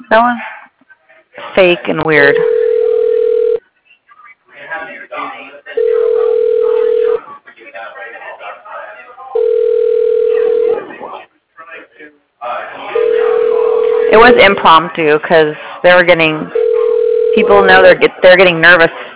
That was fake and weird. It was impromptu because they were getting people know they're getting nervous